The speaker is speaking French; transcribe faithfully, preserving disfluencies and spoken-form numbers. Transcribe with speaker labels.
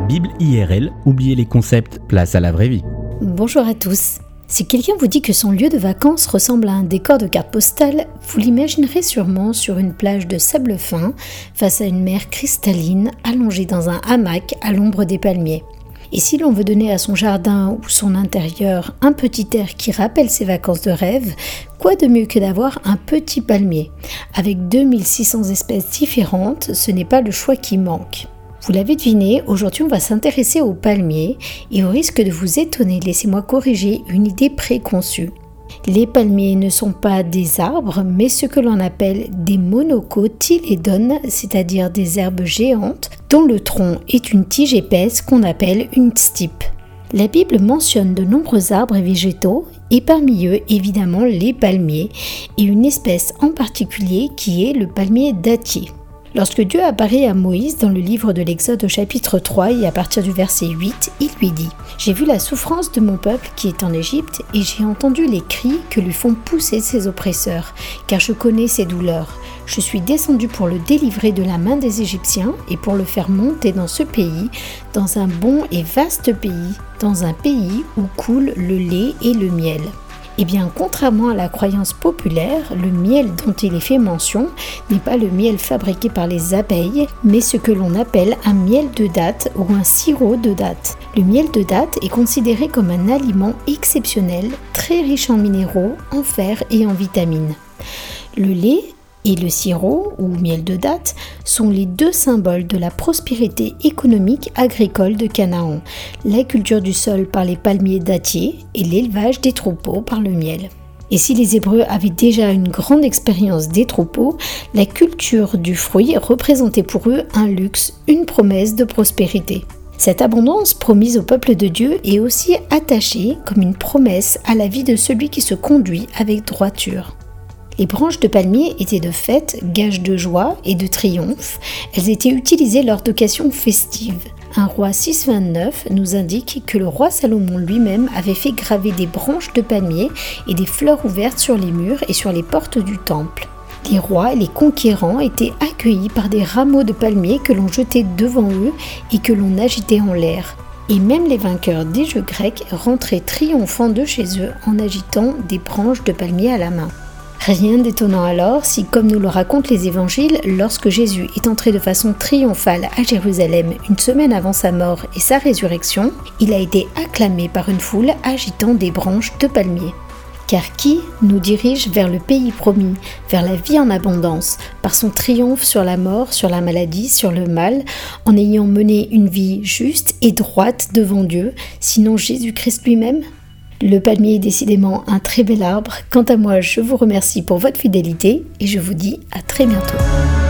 Speaker 1: Bible I R L, oubliez les concepts, place à la vraie vie.
Speaker 2: Bonjour à tous. Si quelqu'un vous dit que son lieu de vacances ressemble à un décor de carte postale, vous l'imaginerez sûrement sur une plage de sable fin, face à une mer cristalline, allongée dans un hamac à l'ombre des palmiers. Et si l'on veut donner à son jardin ou son intérieur un petit air qui rappelle ses vacances de rêve, quoi de mieux que d'avoir un petit palmier ? Avec deux mille six cents espèces différentes, ce n'est pas le choix qui manque. Vous l'avez deviné, aujourd'hui on va s'intéresser aux palmiers et au risque de vous étonner, laissez-moi corriger une idée préconçue. Les palmiers ne sont pas des arbres, mais ce que l'on appelle des monocotylédones, c'est-à-dire des herbes géantes dont le tronc est une tige épaisse qu'on appelle une stipe. La Bible mentionne de nombreux arbres et végétaux, et parmi eux évidemment les palmiers, et une espèce en particulier qui est le palmier dattier. Lorsque Dieu apparaît à Moïse dans le livre de l'Exode au chapitre trois et à partir du verset huit, il lui dit « J'ai vu la souffrance de mon peuple qui est en Égypte et j'ai entendu les cris que lui font pousser ses oppresseurs, car je connais ses douleurs. Je suis descendu pour le délivrer de la main des Égyptiens et pour le faire monter dans ce pays, dans un bon et vaste pays, dans un pays où coule le lait et le miel. » Eh bien, contrairement à la croyance populaire, le miel dont il est fait mention n'est pas le miel fabriqué par les abeilles, mais ce que l'on appelle un miel de date ou un sirop de date. Le miel de date est considéré comme un aliment exceptionnel, très riche en minéraux, en fer et en vitamines. Le lait et le sirop, ou miel de date, sont les deux symboles de la prospérité économique agricole de Canaan, la culture du sol par les palmiers dattiers et l'élevage des troupeaux par le miel. Et si les Hébreux avaient déjà une grande expérience des troupeaux, la culture du fruit représentait pour eux un luxe, une promesse de prospérité. Cette abondance promise au peuple de Dieu est aussi attachée comme une promesse à la vie de celui qui se conduit avec droiture. Les branches de palmier étaient de fait gage de joie et de triomphe. Elles étaient utilisées lors d'occasions festives. Un roi six vingt-neuf nous indique que le roi Salomon lui-même avait fait graver des branches de palmier et des fleurs ouvertes sur les murs et sur les portes du temple. Les rois et les conquérants étaient accueillis par des rameaux de palmier que l'on jetait devant eux et que l'on agitait en l'air. Et même les vainqueurs des jeux grecs rentraient triomphants de chez eux en agitant des branches de palmier à la main. Rien d'étonnant alors si, comme nous le racontent les évangiles, lorsque Jésus est entré de façon triomphale à Jérusalem une semaine avant sa mort et sa résurrection, il a été acclamé par une foule agitant des branches de palmier. Car qui nous dirige vers le pays promis, vers la vie en abondance, par son triomphe sur la mort, sur la maladie, sur le mal, en ayant mené une vie juste et droite devant Dieu, sinon Jésus-Christ lui-même ? Le palmier est décidément un très bel arbre. Quant à moi, je vous remercie pour votre fidélité et je vous dis à très bientôt.